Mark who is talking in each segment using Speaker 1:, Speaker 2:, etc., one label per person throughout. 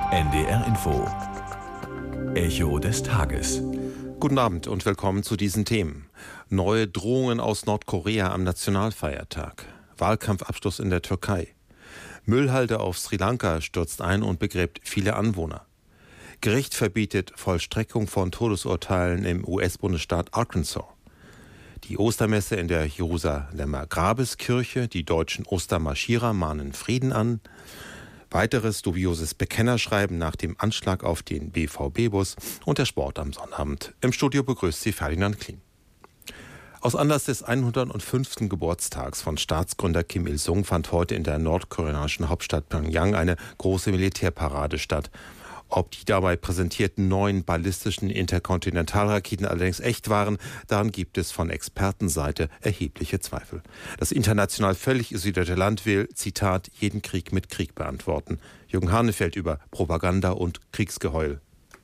Speaker 1: NDR Info. Echo des Tages.
Speaker 2: Guten Abend und willkommen zu diesen Themen. Neue Drohungen aus Nordkorea am Nationalfeiertag. Wahlkampfabschluss in der Türkei. Müllhalde auf Sri Lanka stürzt ein und begräbt viele Anwohner. Gericht verbietet Vollstreckung von Todesurteilen im US-Bundesstaat Arkansas. Die Ostermesse in der Jerusalemer Grabeskirche, die deutschen Ostermarschierer mahnen Frieden an. Weiteres dubioses Bekennerschreiben nach dem Anschlag auf den BVB-Bus und der Sport am Sonnabend. Im Studio begrüßt Sie Ferdinand Klien. Aus Anlass des 105. Geburtstags von Staatsgründer Kim Il-sung fand heute in der nordkoreanischen Hauptstadt Pyongyang eine große Militärparade statt. Ob die dabei präsentierten 9 ballistischen Interkontinentalraketen allerdings echt waren, daran gibt es von Expertenseite erhebliche Zweifel. Das international völlig isolierte Land will, Zitat, jeden Krieg mit Krieg beantworten. Jürgen Hanefeld über Propaganda und Kriegsgeheul.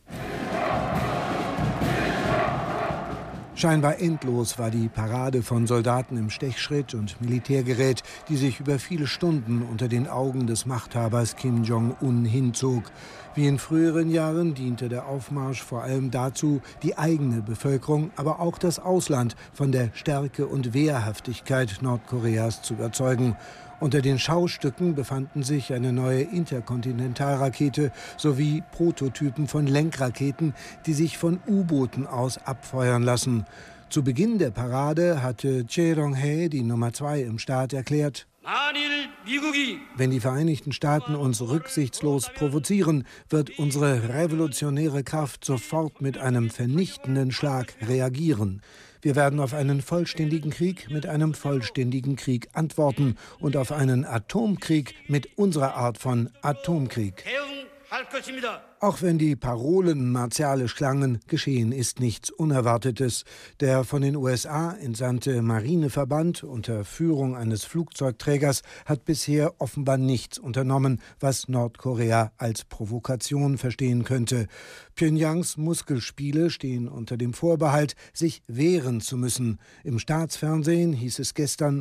Speaker 3: Scheinbar endlos war die Parade von Soldaten im Stechschritt und Militärgerät, die sich über viele Stunden unter den Augen des Machthabers Kim Jong-un hinzog. Wie in früheren Jahren diente der Aufmarsch vor allem dazu, die eigene Bevölkerung, aber auch das Ausland von der Stärke und Wehrhaftigkeit Nordkoreas zu überzeugen. Unter den Schaustücken befanden sich eine neue Interkontinentalrakete sowie Prototypen von Lenkraketen, die sich von U-Booten aus abfeuern lassen. Zu Beginn der Parade hatte Choi Rong-hae, die Nummer 2 im Staat, erklärt: Wenn die Vereinigten Staaten uns rücksichtslos provozieren, wird unsere revolutionäre Kraft sofort mit einem vernichtenden Schlag reagieren. Wir werden auf einen vollständigen Krieg mit einem vollständigen Krieg antworten und auf einen Atomkrieg mit unserer Art von Atomkrieg. Auch wenn die Parolen martialisch klangen, geschehen ist nichts Unerwartetes. Der von den USA entsandte Marineverband unter Führung eines Flugzeugträgers hat bisher offenbar nichts unternommen, was Nordkorea als Provokation verstehen könnte. Pyongyangs Muskelspiele stehen unter dem Vorbehalt, sich wehren zu müssen. Im Staatsfernsehen hieß es gestern,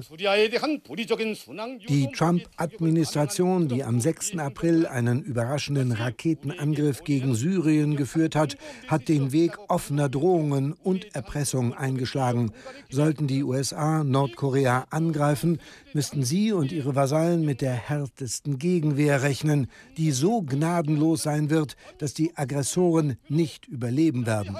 Speaker 3: die Trump-Administration, die am 6. April einen überraschenden Raketenangriff gegen Syrien geführt hat, hat den Weg offener Drohungen und Erpressung eingeschlagen. Sollten die USA Nordkorea angreifen, müssten sie und ihre Vasallen mit der härtesten Gegenwehr rechnen, die so gnadenlos sein wird, dass die Aggressoren nicht überleben werden.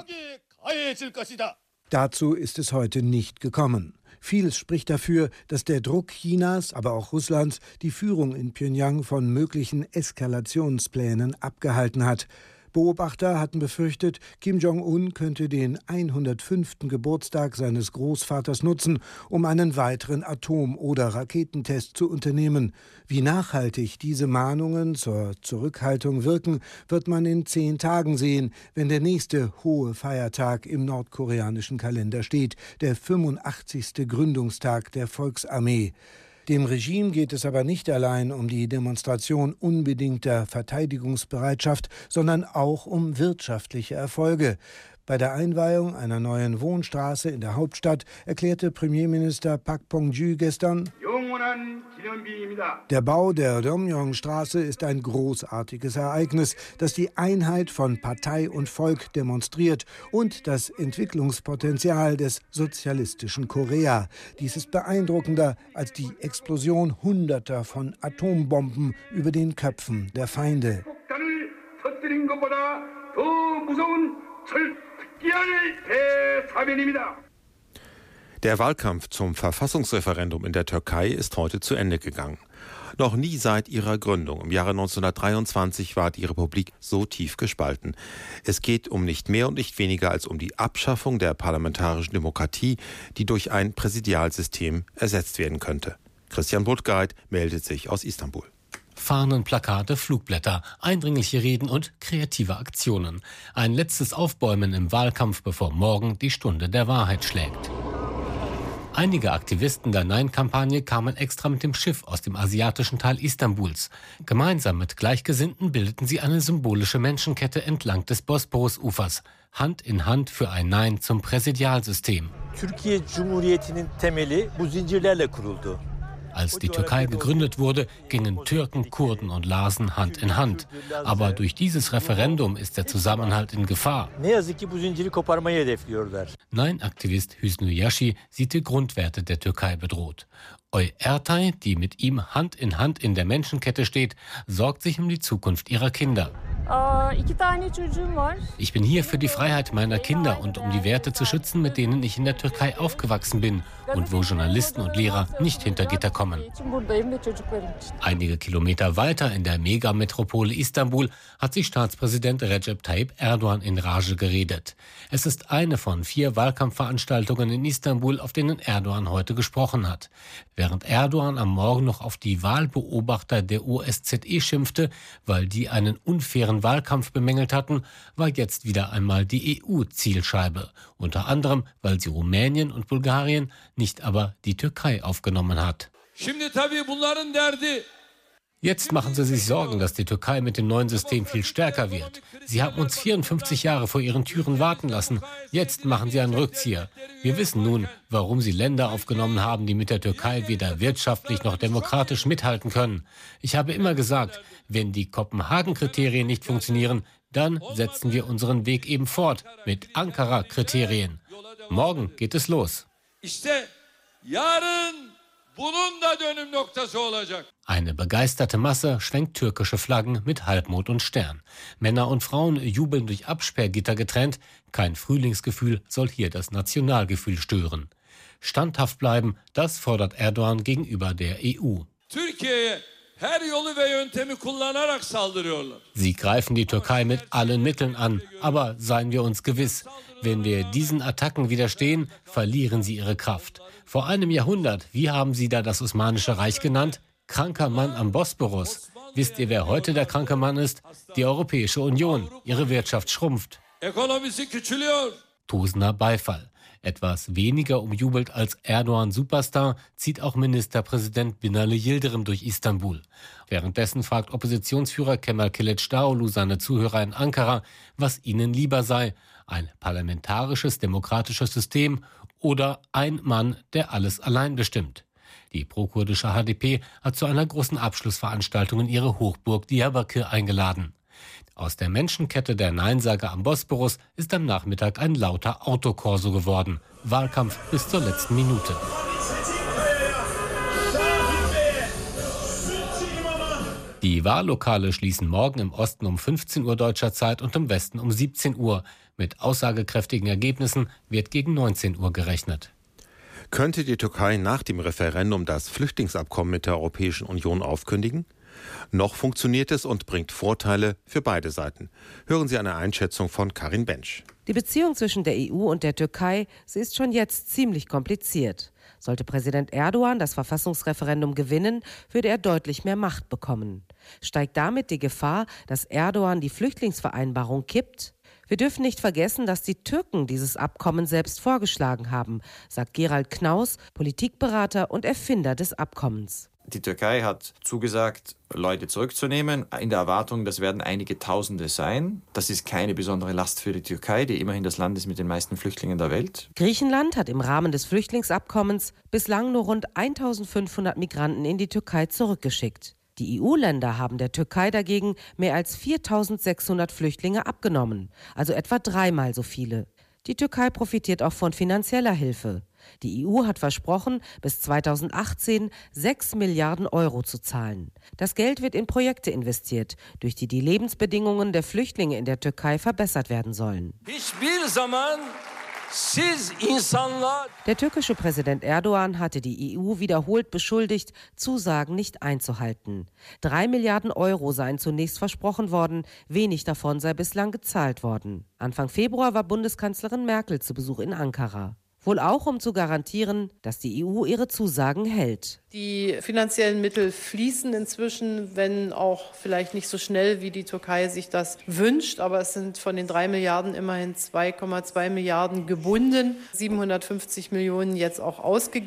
Speaker 3: Dazu ist es heute nicht gekommen. Vieles spricht dafür, dass der Druck Chinas, aber auch Russlands, die Führung in Pyongyang von möglichen Eskalationsplänen abgehalten hat. Beobachter hatten befürchtet, Kim Jong-un könnte den 105. Geburtstag seines Großvaters nutzen, um einen weiteren Atom- oder Raketentest zu unternehmen. Wie nachhaltig diese Mahnungen zur Zurückhaltung wirken, wird man in 10 Tagen sehen, wenn der nächste hohe Feiertag im nordkoreanischen Kalender steht, der 85. Gründungstag der Volksarmee. Dem Regime geht es aber nicht allein um die Demonstration unbedingter Verteidigungsbereitschaft, sondern auch um wirtschaftliche Erfolge. Bei der Einweihung einer neuen Wohnstraße in der Hauptstadt erklärte Premierminister Park Bong-gyu gestern: Der Bau der Romyeong-Straße ist ein großartiges Ereignis, das die Einheit von Partei und Volk demonstriert und das Entwicklungspotenzial des sozialistischen Korea. Dies ist beeindruckender als die Explosion Hunderter von Atombomben über den Köpfen der Feinde.
Speaker 2: Der Wahlkampf zum Verfassungsreferendum in der Türkei ist heute zu Ende gegangen. Noch nie seit ihrer Gründung im Jahre 1923 war die Republik so tief gespalten. Es geht um nicht mehr und nicht weniger als um die Abschaffung der parlamentarischen Demokratie, die durch ein Präsidialsystem ersetzt werden könnte. Christian Budgeit meldet sich aus Istanbul.
Speaker 4: Fahnen, Plakate, Flugblätter, eindringliche Reden und kreative Aktionen. Ein letztes Aufbäumen im Wahlkampf, bevor morgen die Stunde der Wahrheit schlägt. Einige Aktivisten der Nein-Kampagne kamen extra mit dem Schiff aus dem asiatischen Teil Istanbuls. Gemeinsam mit Gleichgesinnten bildeten sie eine symbolische Menschenkette entlang des Bosporusufers. Hand in Hand für ein Nein zum Präsidialsystem.
Speaker 5: Türkiye Cumhuriyeti'nin temeli bu zincirlerle kuruldu.
Speaker 4: Als die Türkei gegründet wurde, gingen Türken, Kurden und Larsen Hand in Hand. Aber durch dieses Referendum ist der Zusammenhalt in Gefahr. Nein-Aktivist Hüsnü Yashi sieht die Grundwerte der Türkei bedroht. Oy Ertay, die mit ihm Hand in der Menschenkette steht, sorgt sich um die Zukunft ihrer Kinder. Ich bin hier für die Freiheit meiner Kinder und um die Werte zu schützen, mit denen ich in der Türkei aufgewachsen bin und wo Journalisten und Lehrer nicht hinter Gitter kommen. Einige Kilometer weiter in der Megametropole Istanbul hat sich Staatspräsident Recep Tayyip Erdogan in Rage geredet. Es ist eine von 4 Wahlkampfveranstaltungen in Istanbul, auf denen Erdogan heute gesprochen hat. Während Erdogan am Morgen noch auf die Wahlbeobachter der OSZE schimpfte, weil die einen unfairen Wahlkampf bemängelt hatten, war jetzt wieder einmal die EU Zielscheibe. Unter anderem, weil sie Rumänien und Bulgarien, nicht aber die Türkei aufgenommen hat. Jetzt machen sie sich Sorgen, dass die Türkei mit dem neuen System viel stärker wird. Sie haben uns 54 Jahre vor ihren Türen warten lassen. Jetzt machen sie einen Rückzieher. Wir wissen nun, warum sie Länder aufgenommen haben, die mit der Türkei weder wirtschaftlich noch demokratisch mithalten können. Ich habe immer gesagt, wenn die Kopenhagen-Kriterien nicht funktionieren, dann setzen wir unseren Weg eben fort mit Ankara-Kriterien. Morgen geht es los. Eine begeisterte Masse schwenkt türkische Flaggen mit Halbmond und Stern. Männer und Frauen jubeln durch Absperrgitter getrennt. Kein Frühlingsgefühl soll hier das Nationalgefühl stören. Standhaft bleiben, das fordert Erdogan gegenüber der EU. Sie greifen die Türkei mit allen Mitteln an. Aber seien wir uns gewiss, wenn wir diesen Attacken widerstehen, verlieren sie ihre Kraft. Vor einem Jahrhundert, wie haben sie da das Osmanische Reich genannt? Kranker Mann am Bosporus. Wisst ihr, wer heute der kranke Mann ist? Die Europäische Union. Ihre Wirtschaft schrumpft. Tosender Beifall. Etwas weniger umjubelt als Erdogan Superstar zieht auch Ministerpräsident Binali Yildirim durch Istanbul. Währenddessen fragt Oppositionsführer Kemal Kılıçdaroğlu seine Zuhörer in Ankara, was ihnen lieber sei: ein parlamentarisches, demokratisches System oder ein Mann, der alles allein bestimmt. Die prokurdische HDP hat zu einer großen Abschlussveranstaltung in ihre Hochburg Diyarbakır eingeladen. Aus der Menschenkette der Neinsager am Bosporus ist am Nachmittag ein lauter Autokorso geworden. Wahlkampf bis zur letzten Minute. Die Wahllokale schließen morgen im Osten um 15 Uhr deutscher Zeit und im Westen um 17 Uhr. Mit aussagekräftigen Ergebnissen wird gegen 19 Uhr gerechnet.
Speaker 2: Könnte die Türkei nach dem Referendum das Flüchtlingsabkommen mit der Europäischen Union aufkündigen? Noch funktioniert es und bringt Vorteile für beide Seiten. Hören Sie eine Einschätzung von Karin Bensch.
Speaker 5: Die Beziehung zwischen der EU und der Türkei, sie ist schon jetzt ziemlich kompliziert. Sollte Präsident Erdogan das Verfassungsreferendum gewinnen, würde er deutlich mehr Macht bekommen. Steigt damit die Gefahr, dass Erdogan die Flüchtlingsvereinbarung kippt? Wir dürfen nicht vergessen, dass die Türken dieses Abkommen selbst vorgeschlagen haben, sagt Gerald Knaus, Politikberater und Erfinder des Abkommens.
Speaker 6: Die Türkei hat zugesagt, Leute zurückzunehmen, in der Erwartung, das werden einige Tausende sein. Das ist keine besondere Last für die Türkei, die immerhin das Land ist mit den meisten Flüchtlingen der Welt.
Speaker 5: Griechenland hat im Rahmen des Flüchtlingsabkommens bislang nur rund 1500 Migranten in die Türkei zurückgeschickt. Die EU-Länder haben der Türkei dagegen mehr als 4600 Flüchtlinge abgenommen, also etwa 3-mal so viele. Die Türkei profitiert auch von finanzieller Hilfe. Die EU hat versprochen, bis 2018 6 Milliarden Euro zu zahlen. Das Geld wird in Projekte investiert, durch die die Lebensbedingungen der Flüchtlinge in der Türkei verbessert werden sollen. Der türkische Präsident Erdogan hatte die EU wiederholt beschuldigt, Zusagen nicht einzuhalten. 3 Milliarden Euro seien zunächst versprochen worden, wenig davon sei bislang gezahlt worden. Anfang Februar war Bundeskanzlerin Merkel zu Besuch in Ankara. Wohl auch, um zu garantieren, dass die EU ihre Zusagen hält.
Speaker 7: Die finanziellen Mittel fließen inzwischen, wenn auch vielleicht nicht so schnell, wie die Türkei sich das wünscht. Aber es sind von den 3 Milliarden immerhin 2,2 Milliarden gebunden, 750 Millionen jetzt auch ausgegeben.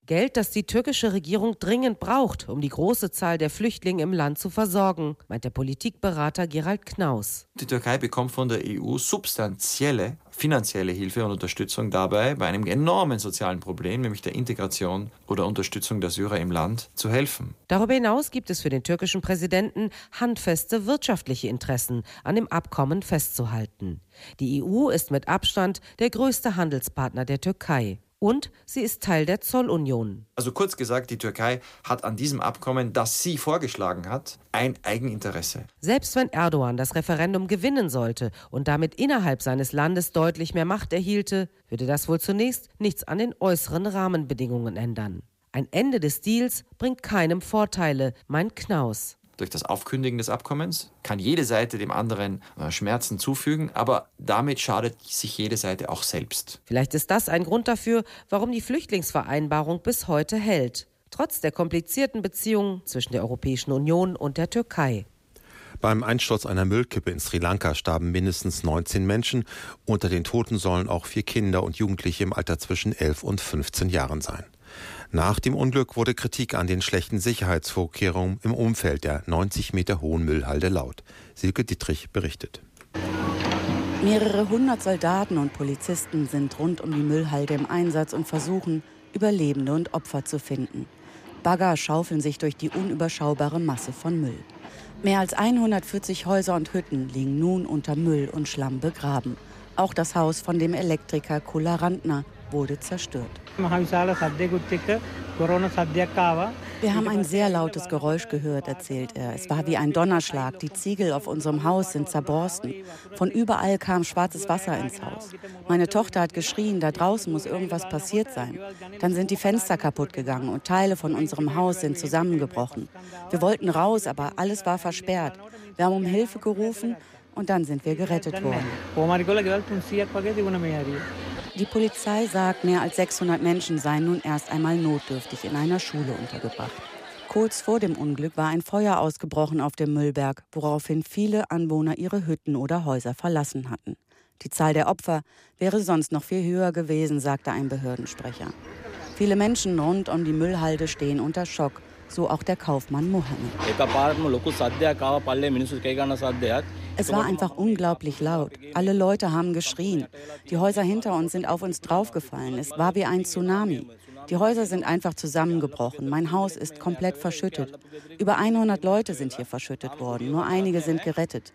Speaker 5: Geld, das die türkische Regierung dringend braucht, um die große Zahl der Flüchtlinge im Land zu versorgen, meint der Politikberater Gerald Knaus.
Speaker 6: Die Türkei bekommt von der EU substanzielle finanzielle Hilfe und Unterstützung dabei, bei einem enormen sozialen Problem, nämlich der Integration oder Unterstützung der Syrer im Land, zu helfen.
Speaker 5: Darüber hinaus gibt es für den türkischen Präsidenten handfeste wirtschaftliche Interessen, an dem Abkommen festzuhalten. Die EU ist mit Abstand der größte Handelspartner der Türkei. Und sie ist Teil der Zollunion.
Speaker 6: Also kurz gesagt, die Türkei hat an diesem Abkommen, das sie vorgeschlagen hat, ein Eigeninteresse.
Speaker 5: Selbst wenn Erdogan das Referendum gewinnen sollte und damit innerhalb seines Landes deutlich mehr Macht erhielte, würde das wohl zunächst nichts an den äußeren Rahmenbedingungen ändern. Ein Ende des Deals bringt keinem Vorteile, meint Knaus.
Speaker 6: Durch das Aufkündigen des Abkommens kann jede Seite dem anderen Schmerzen zufügen, aber damit schadet sich jede Seite auch selbst.
Speaker 5: Vielleicht ist das ein Grund dafür, warum die Flüchtlingsvereinbarung bis heute hält, trotz der komplizierten Beziehungen zwischen der Europäischen Union und der Türkei.
Speaker 2: Beim Einsturz einer Müllkippe in Sri Lanka starben mindestens 19 Menschen. Unter den Toten sollen auch 4 Kinder und Jugendliche im Alter zwischen 11 und 15 Jahren sein. Nach dem Unglück wurde Kritik an den schlechten Sicherheitsvorkehrungen im Umfeld der 90 Meter hohen Müllhalde laut. Silke Dittrich berichtet.
Speaker 8: Mehrere hundert Soldaten und Polizisten sind rund um die Müllhalde im Einsatz und versuchen, Überlebende und Opfer zu finden. Bagger schaufeln sich durch die unüberschaubare Masse von Müll. Mehr als 140 Häuser und Hütten liegen nun unter Müll und Schlamm begraben. Auch das Haus von dem Elektriker Kula Rantner wurde zerstört. Wir haben ein sehr lautes Geräusch gehört, erzählt er. Es war wie ein Donnerschlag. Die Ziegel auf unserem Haus sind zerborsten. Von überall kam schwarzes Wasser ins Haus. Meine Tochter hat geschrien, da draußen muss irgendwas passiert sein. Dann sind die Fenster kaputt gegangen und Teile von unserem Haus sind zusammengebrochen. Wir wollten raus, aber alles war versperrt. Wir haben um Hilfe gerufen und dann sind wir gerettet worden. Die Polizei sagt, mehr als 600 Menschen seien nun erst einmal notdürftig in einer Schule untergebracht. Kurz vor dem Unglück war ein Feuer ausgebrochen auf dem Müllberg, woraufhin viele Anwohner ihre Hütten oder Häuser verlassen hatten. Die Zahl der Opfer wäre sonst noch viel höher gewesen, sagte ein Behördensprecher. Viele Menschen rund um die Müllhalde stehen unter Schock, so auch der Kaufmann Mohammed. Es war einfach unglaublich laut. Alle Leute haben geschrien. Die Häuser hinter uns sind auf uns draufgefallen. Es war wie ein Tsunami. Die Häuser sind einfach zusammengebrochen. Mein Haus ist komplett verschüttet. Über 100 Leute sind hier verschüttet worden. Nur einige sind gerettet.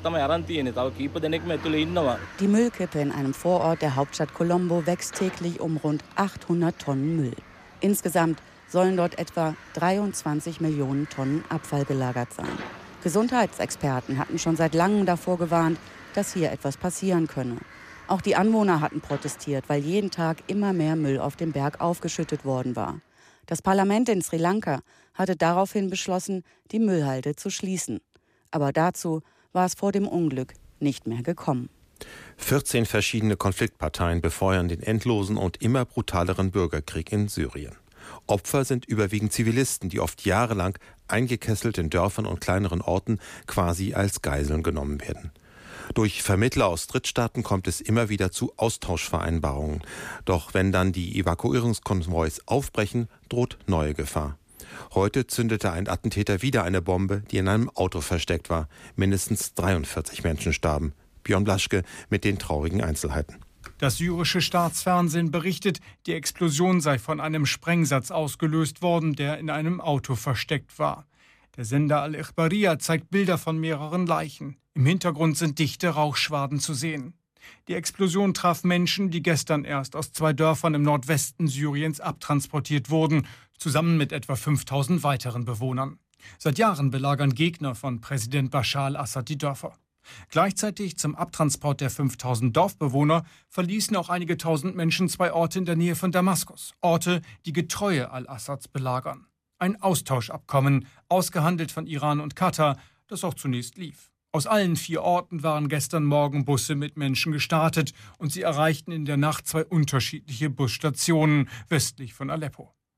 Speaker 8: Die Müllkippe in einem Vorort der Hauptstadt Colombo wächst täglich um rund 800 Tonnen Müll. Insgesamt sollen dort etwa 23 Millionen Tonnen Abfall gelagert sein. Gesundheitsexperten hatten schon seit langem davor gewarnt, dass hier etwas passieren könne. Auch die Anwohner hatten protestiert, weil jeden Tag immer mehr Müll auf dem Berg aufgeschüttet worden war. Das Parlament in Sri Lanka hatte daraufhin beschlossen, die Müllhalde zu schließen. Aber dazu war es vor dem Unglück nicht mehr gekommen.
Speaker 2: 14 verschiedene Konfliktparteien befeuern den endlosen und immer brutaleren Bürgerkrieg in Syrien. Opfer sind überwiegend Zivilisten, die oft jahrelang eingekesselt in Dörfern und kleineren Orten quasi als Geiseln genommen werden. Durch Vermittler aus Drittstaaten kommt es immer wieder zu Austauschvereinbarungen. Doch wenn dann die Evakuierungskonvois aufbrechen, droht neue Gefahr. Heute zündete ein Attentäter wieder eine Bombe, die in einem Auto versteckt war. Mindestens 43 Menschen starben. Björn Blaschke mit den traurigen Einzelheiten.
Speaker 9: Das syrische Staatsfernsehen berichtet, die Explosion sei von einem Sprengsatz ausgelöst worden, der in einem Auto versteckt war. Der Sender Al-Ikhbariyya zeigt Bilder von mehreren Leichen. Im Hintergrund sind dichte Rauchschwaden zu sehen. Die Explosion traf Menschen, die gestern erst aus 2 Dörfern im Nordwesten Syriens abtransportiert wurden, zusammen mit etwa 5000 weiteren Bewohnern. Seit Jahren belagern Gegner von Präsident Bashar al-Assad die Dörfer. Gleichzeitig zum Abtransport der 5000 Dorfbewohner verließen auch einige tausend Menschen 2 Orte in der Nähe von Damaskus. Orte, die Getreue al-Assads belagern. Ein Austauschabkommen, ausgehandelt von Iran und Katar, das auch zunächst lief. Aus allen 4 Orten waren gestern Morgen Busse mit Menschen gestartet und sie erreichten in der Nacht 2 unterschiedliche Busstationen westlich von Aleppo.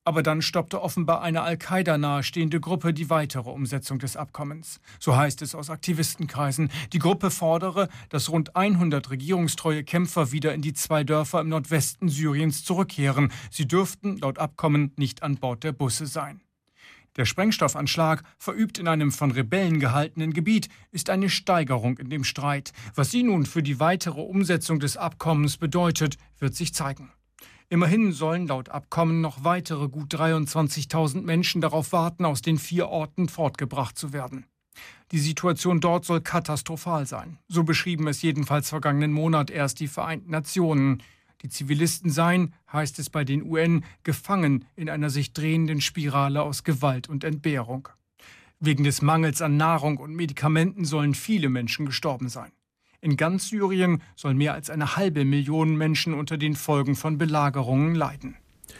Speaker 9: Aber dann stoppte offenbar eine Al-Qaida nahestehende Gruppe die weitere Umsetzung des Abkommens. So heißt es aus Aktivistenkreisen. Die Gruppe fordere, dass rund 100 regierungstreue Kämpfer wieder in die 2 Dörfer im Nordwesten Syriens zurückkehren. Sie dürften laut Abkommen nicht an Bord der Busse sein. Der Sprengstoffanschlag, verübt in einem von Rebellen gehaltenen Gebiet, ist eine Steigerung in dem Streit. Was sie nun für die weitere Umsetzung des Abkommens bedeutet, wird sich zeigen. Immerhin sollen laut Abkommen noch weitere gut 23.000 Menschen darauf warten, aus den 4 Orten fortgebracht zu werden. Die Situation dort soll katastrophal sein. So beschrieben es jedenfalls vergangenen Monat erst die Vereinten Nationen. Die Zivilisten seien, heißt es bei den UN, gefangen in einer sich drehenden Spirale aus Gewalt und Entbehrung. Wegen des Mangels an Nahrung und Medikamenten sollen viele Menschen gestorben sein. In ganz Syrien sollen mehr als 500.000 Menschen unter den Folgen von Belagerungen leiden.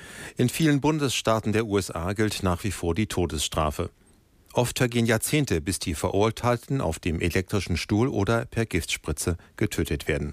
Speaker 2: In vielen Bundesstaaten der USA gilt nach wie vor die Todesstrafe. Oft vergehen Jahrzehnte, bis die Verurteilten auf dem elektrischen Stuhl oder per Giftspritze getötet werden.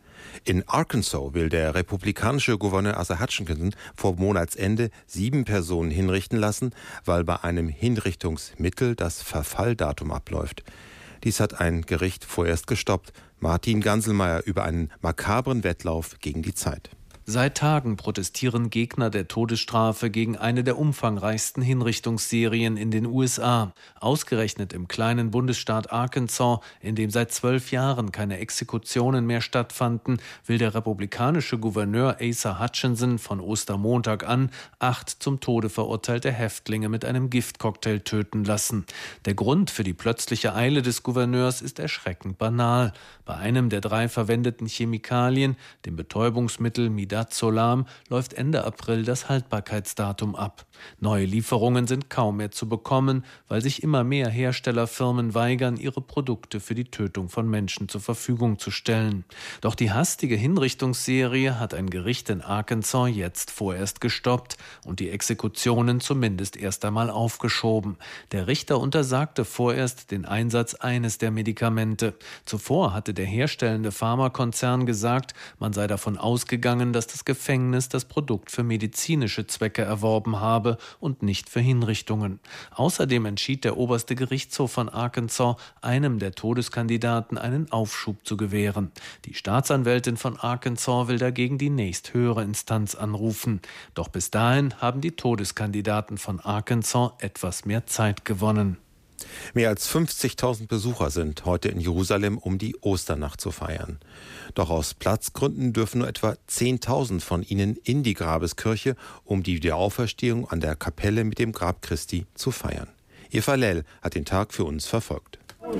Speaker 2: In Arkansas will der republikanische Gouverneur Asa Hutchinson vor Monatsende 7 Personen hinrichten lassen, weil bei einem Hinrichtungsmittel das Verfalldatum abläuft. Dies hat ein Gericht vorerst gestoppt. Martin Ganselmeier über einen makabren Wettlauf gegen die Zeit.
Speaker 10: Seit Tagen protestieren Gegner der Todesstrafe gegen eine der umfangreichsten Hinrichtungsserien in den USA. Ausgerechnet im kleinen Bundesstaat Arkansas, in dem seit 12 Jahren keine Exekutionen mehr stattfanden, will der republikanische Gouverneur Asa Hutchinson von Ostermontag an 8 zum Tode verurteilte Häftlinge mit einem Giftcocktail töten lassen. Der Grund für die plötzliche Eile des Gouverneurs ist erschreckend banal. Bei einem der 3 verwendeten Chemikalien, dem Betäubungsmittel Midazolam, läuft Ende April das Haltbarkeitsdatum ab. Neue Lieferungen sind kaum mehr zu bekommen, weil sich immer mehr Herstellerfirmen weigern, ihre Produkte für die Tötung von Menschen zur Verfügung zu stellen. Doch die hastige Hinrichtungsserie hat ein Gericht in Arkansas jetzt vorerst gestoppt und die Exekutionen zumindest erst einmal aufgeschoben. Der Richter untersagte vorerst den Einsatz eines der Medikamente. Zuvor hatte der herstellende Pharmakonzern gesagt, man sei davon ausgegangen, dass das Gefängnis das Produkt für medizinische Zwecke erworben habe und nicht für Hinrichtungen. Außerdem entschied der oberste Gerichtshof von Arkansas, einem der Todeskandidaten einen Aufschub zu gewähren. Die Staatsanwältin von Arkansas will dagegen die nächsthöhere Instanz anrufen. Doch bis dahin haben die Todeskandidaten von Arkansas etwas mehr Zeit gewonnen.
Speaker 2: Mehr als 50.000 Besucher sind heute in Jerusalem, um die Osternacht zu feiern. Doch aus Platzgründen dürfen nur etwa 10.000 von ihnen in die Grabeskirche, um die Wiederauferstehung an der Kapelle mit dem Grab Christi zu feiern. Eva Lell hat den Tag für uns verfolgt.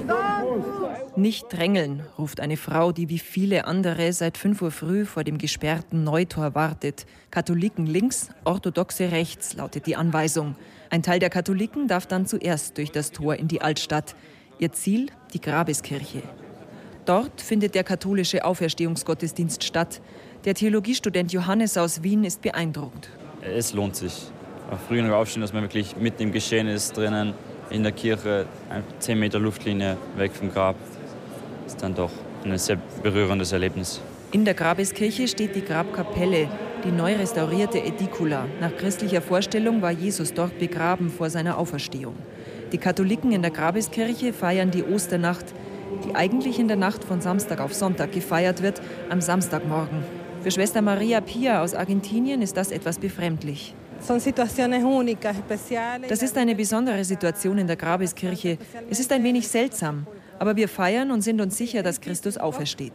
Speaker 11: Nicht drängeln, ruft eine Frau, die wie viele andere seit 5 Uhr früh vor dem gesperrten Neutor wartet. Katholiken links, Orthodoxe rechts, lautet die Anweisung. Ein Teil der Katholiken darf dann zuerst durch das Tor in die Altstadt. Ihr Ziel, die Grabeskirche. Dort findet der katholische Auferstehungsgottesdienst statt. Der Theologiestudent Johannes aus Wien ist beeindruckt.
Speaker 12: Es lohnt sich. Früh genug aufstehen, dass man wirklich mitten im Geschehen ist, drinnen in der Kirche, 10 Meter Luftlinie weg vom Grab. Das ist dann doch ein sehr berührendes Erlebnis.
Speaker 11: In der Grabeskirche steht die Grabkapelle, die neu restaurierte Ädikula. Nach christlicher Vorstellung war Jesus dort begraben vor seiner Auferstehung. Die Katholiken in der Grabeskirche feiern die Osternacht, die eigentlich in der Nacht von Samstag auf Sonntag gefeiert wird, am Samstagmorgen. Für Schwester Maria Pia aus Argentinien ist das etwas befremdlich. Das ist eine besondere Situation in der Grabeskirche. Es ist ein wenig seltsam, aber wir feiern und sind uns sicher, dass Christus aufersteht.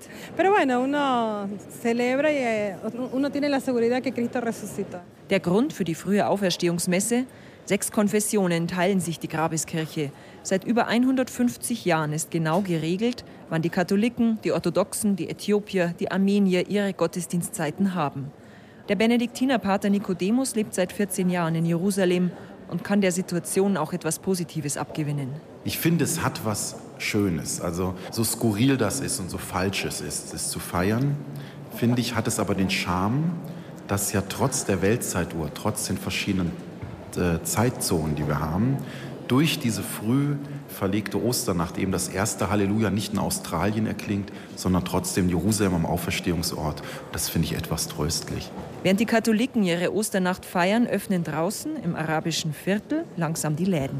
Speaker 11: Der Grund für die frühe Auferstehungsmesse: 6 Konfessionen teilen sich die Grabeskirche. Seit über 150 Jahren ist genau geregelt, wann die Katholiken, die Orthodoxen, die Äthiopier, die Armenier ihre Gottesdienstzeiten haben. Der Benediktinerpater Nikodemus lebt seit 14 Jahren in Jerusalem und kann der Situation auch etwas Positives abgewinnen.
Speaker 13: Ich finde, es hat was Schönes. Also so skurril das ist und so falsch es ist, es zu feiern, finde ich, hat es aber den Charme, dass ja trotz der Weltzeituhr, trotz den verschiedenen Zeitzonen, die wir haben, durch diese früh verlegte Osternacht eben das erste Halleluja nicht in Australien erklingt, sondern trotzdem Jerusalem am Auferstehungsort. Das finde ich etwas tröstlich.
Speaker 11: Während die Katholiken ihre Osternacht feiern, öffnen draußen im arabischen Viertel langsam die Läden.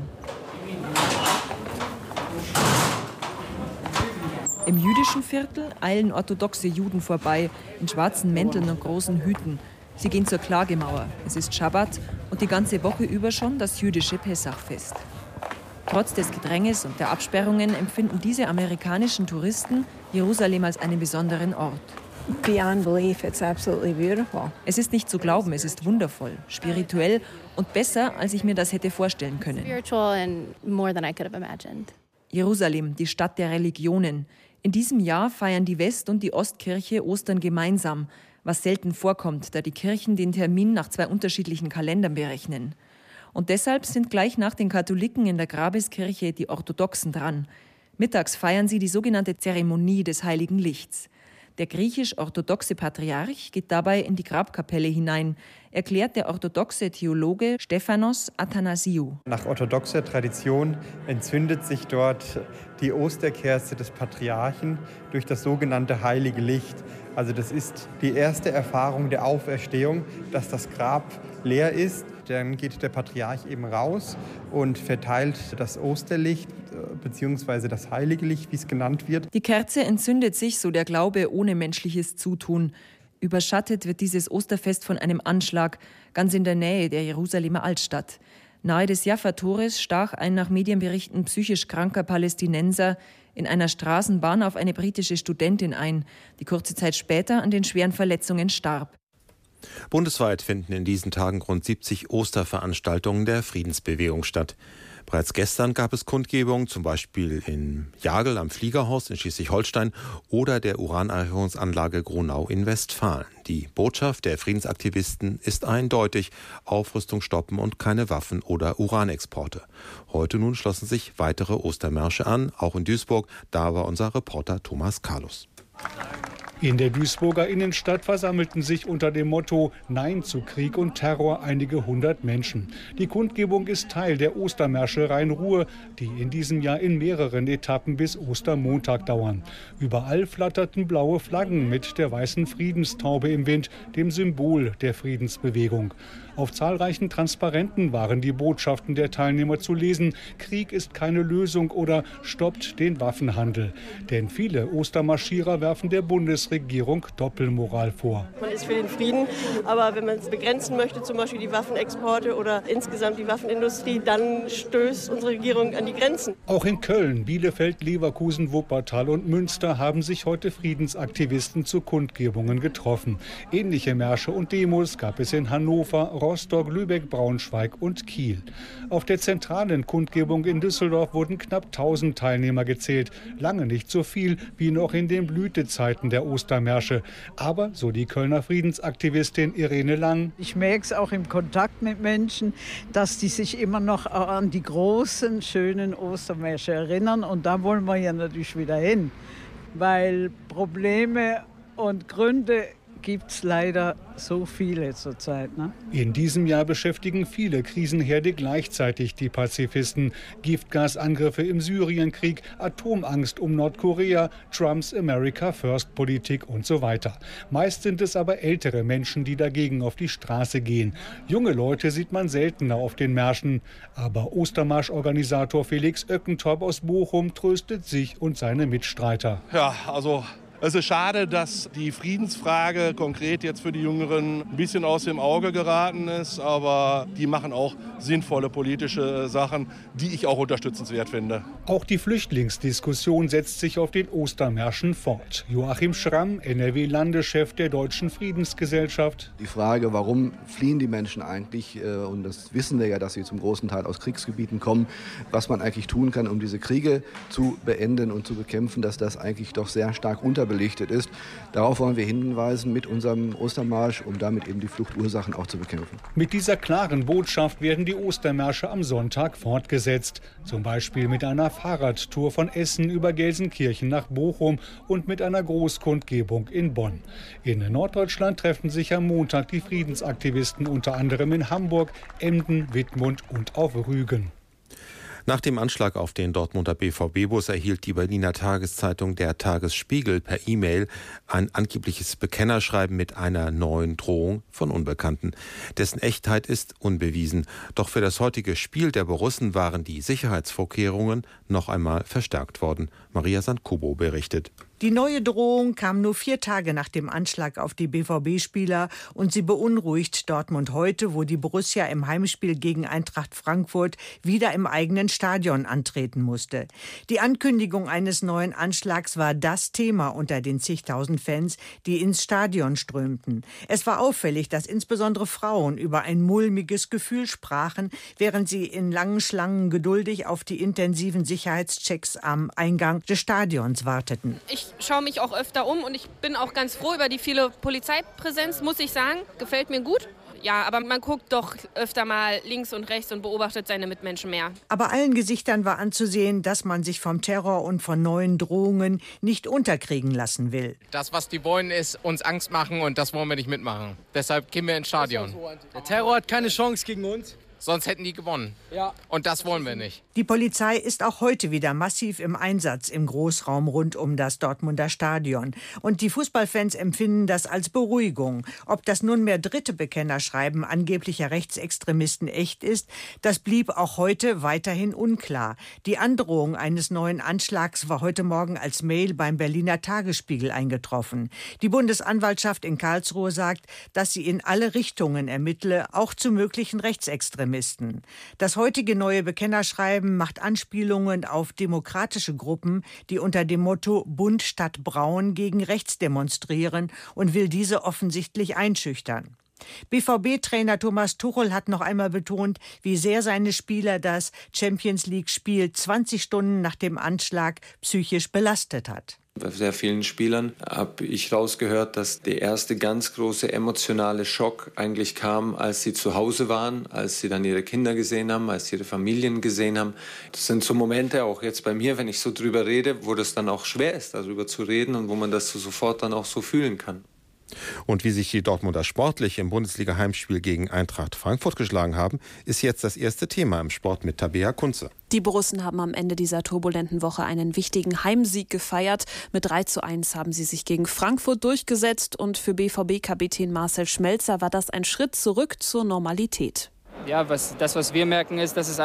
Speaker 11: Im jüdischen Viertel eilen orthodoxe Juden vorbei, in schwarzen Mänteln und großen Hüten. Sie gehen zur Klagemauer. Es ist Schabbat und die ganze Woche über schon das jüdische Pessachfest. Trotz des Gedränges und der Absperrungen empfinden diese amerikanischen Touristen Jerusalem als einen besonderen Ort.
Speaker 14: Beyond belief, it's absolutely beautiful.
Speaker 11: Es ist nicht zu glauben, es ist wundervoll, spirituell und besser, als ich mir das hätte vorstellen können.
Speaker 14: Spiritual and more than I could have imagined.
Speaker 11: Jerusalem, die Stadt der Religionen. In diesem Jahr feiern die West- und die Ostkirche Ostern gemeinsam, was selten vorkommt, da die Kirchen den Termin nach 2 unterschiedlichen Kalendern berechnen. Und deshalb sind gleich nach den Katholiken in der Grabeskirche die Orthodoxen dran. Mittags feiern sie die sogenannte Zeremonie des Heiligen Lichts. Der griechisch-orthodoxe Patriarch geht dabei in die Grabkapelle hinein, erklärt der orthodoxe Theologe Stephanos Athanasiou.
Speaker 15: Nach orthodoxer Tradition entzündet sich dort die Osterkerze des Patriarchen durch das sogenannte Heilige Licht. Also das ist die erste Erfahrung der Auferstehung, dass das Grab leer ist. Dann geht der Patriarch eben raus und verteilt das Osterlicht bzw. das Heilige Licht, wie es genannt wird.
Speaker 11: Die Kerze entzündet sich, so der Glaube, ohne menschliches Zutun. Überschattet wird dieses Osterfest von einem Anschlag, ganz in der Nähe der Jerusalemer Altstadt. Nahe des Jaffa-Tores stach ein nach Medienberichten psychisch kranker Palästinenser in einer Straßenbahn auf eine britische Studentin ein, die kurze Zeit später an den schweren Verletzungen starb.
Speaker 2: Bundesweit finden in diesen Tagen rund 70 Osterveranstaltungen der Friedensbewegung statt. Bereits gestern gab es Kundgebungen, zum Beispiel in Jagel am Fliegerhorst in Schleswig-Holstein oder der Uranerhöhungsanlage Grunau in Westfalen. Die Botschaft der Friedensaktivisten ist eindeutig: Aufrüstung stoppen und keine Waffen oder Uranexporte. Heute nun schlossen sich weitere Ostermärsche an, auch in Duisburg. Da war unser Reporter Thomas Carlos.
Speaker 16: In der Duisburger Innenstadt versammelten sich unter dem Motto Nein zu Krieg und Terror einige 100 Menschen. Die Kundgebung ist Teil der Ostermärsche Rhein-Ruhr, die in diesem Jahr in mehreren Etappen bis Ostermontag dauern. Überall flatterten blaue Flaggen mit der weißen Friedenstaube im Wind, dem Symbol der Friedensbewegung. Auf zahlreichen Transparenten waren die Botschaften der Teilnehmer zu lesen: Krieg ist keine Lösung oder stoppt den Waffenhandel. Denn viele Ostermarschierer werfen der Bundesregierung Doppelmoral vor.
Speaker 17: Man ist für den Frieden, aber wenn man es begrenzen möchte, zum Beispiel die Waffenexporte oder insgesamt die Waffenindustrie, dann stößt unsere Regierung an die Grenzen.
Speaker 16: Auch in Köln, Bielefeld, Leverkusen, Wuppertal und Münster haben sich heute Friedensaktivisten zu Kundgebungen getroffen. Ähnliche Märsche und Demos gab es in Hannover, Rostock, Lübeck, Braunschweig und Kiel. Auf der zentralen Kundgebung in Düsseldorf wurden knapp 1000 Teilnehmer gezählt. Lange nicht so viel wie noch in den Blütezeiten der Ostermärsche. Aber, so die Kölner Friedensaktivistin Irene Lang:
Speaker 18: Ich merke es auch im Kontakt mit Menschen, dass die sich immer noch an die großen, schönen Ostermärsche erinnern. Und da wollen wir ja natürlich wieder hin. Weil Probleme und Gründe gibt es leider so viele zurzeit. Ne?
Speaker 16: In diesem Jahr beschäftigen viele Krisenherde gleichzeitig die Pazifisten. Giftgasangriffe im Syrienkrieg, Atomangst um Nordkorea, Trumps America First Politik und so weiter. Meist sind es aber ältere Menschen, die dagegen auf die Straße gehen. Junge Leute sieht man seltener auf den Märschen. Aber Ostermarsch-Organisator Felix Oeckentorp aus Bochum tröstet sich und seine Mitstreiter.
Speaker 19: Ja, also es ist schade, dass die Friedensfrage konkret jetzt für die Jüngeren ein bisschen aus dem Auge geraten ist, aber die machen auch sinnvolle politische Sachen, die ich auch unterstützenswert finde.
Speaker 16: Auch die Flüchtlingsdiskussion setzt sich auf den Ostermärschen fort. Joachim Schramm, NRW-Landeschef der Deutschen Friedensgesellschaft.
Speaker 20: Die Frage, warum fliehen die Menschen eigentlich, und das wissen wir ja, dass sie zum großen Teil aus Kriegsgebieten kommen, was man eigentlich tun kann, um diese Kriege zu beenden und zu bekämpfen, dass das eigentlich doch sehr stark unterbelichtet ist. Darauf wollen wir hinweisen mit unserem Ostermarsch, um damit eben die Fluchtursachen auch zu bekämpfen.
Speaker 16: Mit dieser klaren Botschaft werden die Ostermärsche am Sonntag fortgesetzt. Zum Beispiel mit einer Fahrradtour von Essen über Gelsenkirchen nach Bochum und mit einer Großkundgebung in Bonn. In Norddeutschland treffen sich am Montag die Friedensaktivisten unter anderem in Hamburg, Emden, Wittmund und auf Rügen.
Speaker 2: Nach dem Anschlag auf den Dortmunder BVB-Bus erhielt die Berliner Tageszeitung Der Tagesspiegel per E-Mail ein angebliches Bekennerschreiben mit einer neuen Drohung von Unbekannten. Dessen Echtheit ist unbewiesen. Doch für das heutige Spiel der Borussen waren die Sicherheitsvorkehrungen noch einmal verstärkt worden. Maria Sandkubo berichtet.
Speaker 21: Die neue Drohung kam nur 4 Tage nach dem Anschlag auf die BVB-Spieler und sie beunruhigt Dortmund heute, wo die Borussia im Heimspiel gegen Eintracht Frankfurt wieder im eigenen Stadion antreten musste. Die Ankündigung eines neuen Anschlags war das Thema unter den zigtausend Fans, die ins Stadion strömten. Es war auffällig, dass insbesondere Frauen über ein mulmiges Gefühl sprachen, während sie in langen Schlangen geduldig auf die intensiven Sicherheitschecks am Eingang des Stadions warteten.
Speaker 22: Ich schaue mich auch öfter um und ich bin auch ganz froh über die viele Polizeipräsenz, muss ich sagen. Gefällt mir gut. Ja, aber man guckt doch öfter mal links und rechts und beobachtet seine Mitmenschen mehr.
Speaker 21: Aber allen Gesichtern war anzusehen, dass man sich vom Terror und von neuen Drohungen nicht unterkriegen lassen will.
Speaker 23: Das, was die wollen, ist uns Angst machen und das wollen wir nicht mitmachen. Deshalb gehen wir ins Stadion.
Speaker 24: Der Terror hat keine Chance gegen uns.
Speaker 23: Sonst hätten die gewonnen. Ja. Und das wollen wir nicht.
Speaker 21: Die Polizei ist auch heute wieder massiv im Einsatz im Großraum rund um das Dortmunder Stadion. Und die Fußballfans empfinden das als Beruhigung. Ob das nunmehr dritte Bekennerschreiben angeblicher Rechtsextremisten echt ist, das blieb auch heute weiterhin unklar. Die Androhung eines neuen Anschlags war heute Morgen als Mail beim Berliner Tagesspiegel eingetroffen. Die Bundesanwaltschaft in Karlsruhe sagt, dass sie in alle Richtungen ermittle, auch zu möglichen Rechtsextremisten. Das heutige neue Bekennerschreiben macht Anspielungen auf demokratische Gruppen, die unter dem Motto Bund statt Braun gegen rechts demonstrieren und will diese offensichtlich einschüchtern. BVB-Trainer Thomas Tuchel hat noch einmal betont, wie sehr seine Spieler das Champions-League-Spiel 20 Stunden nach dem Anschlag psychisch belastet hat.
Speaker 25: Bei sehr vielen Spielern habe ich rausgehört, dass der erste ganz große emotionale Schock eigentlich kam, als sie zu Hause waren, als sie dann ihre Kinder gesehen haben, als sie ihre Familien gesehen haben. Das sind so Momente auch jetzt bei mir, wenn ich so drüber rede, wo das dann auch schwer ist, darüber zu reden und wo man das so sofort dann auch so fühlen kann.
Speaker 2: Und wie sich die Dortmunder sportlich im Bundesliga-Heimspiel gegen Eintracht Frankfurt geschlagen haben, ist jetzt das erste Thema im Sport mit Tabea Kunze.
Speaker 26: Die Borussen haben am Ende dieser turbulenten Woche einen wichtigen Heimsieg gefeiert. Mit 3:1 haben sie sich gegen Frankfurt durchgesetzt und für BVB-Kapitän Marcel Schmelzer war das ein Schritt zurück zur Normalität.
Speaker 27: Ja, was wir merken ist, dass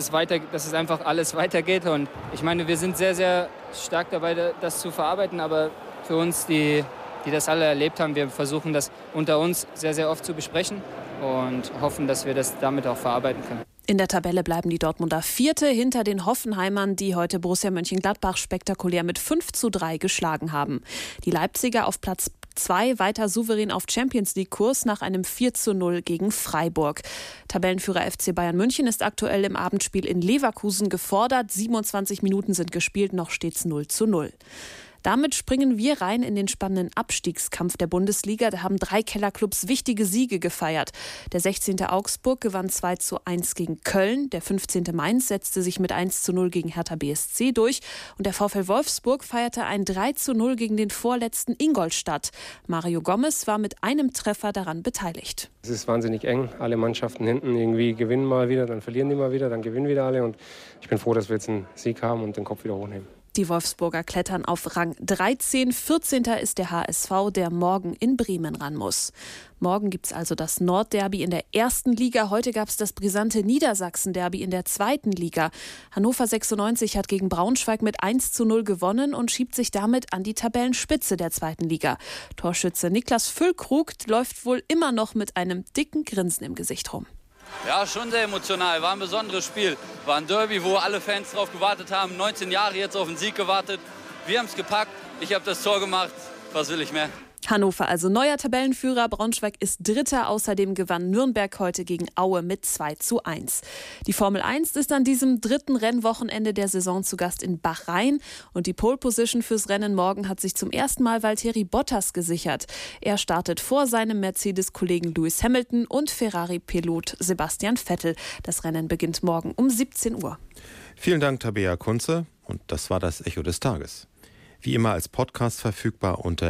Speaker 27: es einfach alles weitergeht. Und ich meine, wir sind sehr, sehr stark dabei, das zu verarbeiten. Aber für uns, die das alle erlebt haben, wir versuchen das unter uns sehr, sehr oft zu besprechen und hoffen, dass wir das damit auch verarbeiten können.
Speaker 26: In der Tabelle bleiben die Dortmunder Vierte hinter den Hoffenheimern, die heute Borussia Mönchengladbach spektakulär mit 5:3 geschlagen haben. Die Leipziger auf Platz 2 weiter souverän auf Champions-League-Kurs nach einem 4:0 gegen Freiburg. Tabellenführer FC Bayern München ist aktuell im Abendspiel in Leverkusen gefordert. 27 Minuten sind gespielt, noch steht's 0:0. Damit springen wir rein in den spannenden Abstiegskampf der Bundesliga. Da haben 3 Kellerclubs wichtige Siege gefeiert. Der 16. Augsburg gewann 2:1 gegen Köln. Der 15. Mainz setzte sich mit 1:0 gegen Hertha BSC durch. Und der VfL Wolfsburg feierte ein 3:0 gegen den vorletzten Ingolstadt. Mario Gomez war mit einem Treffer daran beteiligt.
Speaker 28: Es ist wahnsinnig eng. Alle Mannschaften hinten irgendwie gewinnen mal wieder, dann verlieren die mal wieder, dann gewinnen wieder alle. Und ich bin froh, dass wir jetzt einen Sieg haben und den Kopf wieder hochnehmen.
Speaker 26: Die Wolfsburger klettern auf Rang 13. 14. ist der HSV, der morgen in Bremen ran muss. Morgen gibt es also das Nordderby in der 1. Liga. Heute gab es das brisante Niedersachsen-Derby in der 2. Liga. Hannover 96 hat gegen Braunschweig mit 1:0 gewonnen und schiebt sich damit an die Tabellenspitze der 2. Liga. Torschütze Niklas Füllkrug läuft wohl immer noch mit einem dicken Grinsen im Gesicht rum.
Speaker 29: Ja, schon sehr emotional. War ein besonderes Spiel. War ein Derby, wo alle Fans drauf gewartet haben. 19 Jahre jetzt auf den Sieg gewartet. Wir haben es gepackt. Ich habe das Tor gemacht. Was will ich mehr?
Speaker 26: Hannover also neuer Tabellenführer, Braunschweig ist Dritter. Außerdem gewann Nürnberg heute gegen Aue mit 2:1. Die Formel 1 ist an diesem 3. Rennwochenende der Saison zu Gast in Bahrain. Und die Pole Position fürs Rennen morgen hat sich zum ersten Mal Valtteri Bottas gesichert. Er startet vor seinem Mercedes-Kollegen Lewis Hamilton und Ferrari-Pilot Sebastian Vettel. Das Rennen beginnt morgen um 17 Uhr.
Speaker 2: Vielen Dank, Tabea Kunze. Und das war das Echo des Tages. Wie immer als Podcast verfügbar unter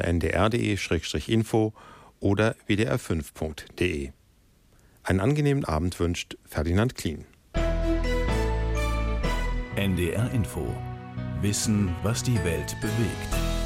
Speaker 2: ndr.de/info oder wdr5.de. Einen angenehmen Abend wünscht Ferdinand Klien.
Speaker 1: NDR Info. Wissen, was die Welt bewegt.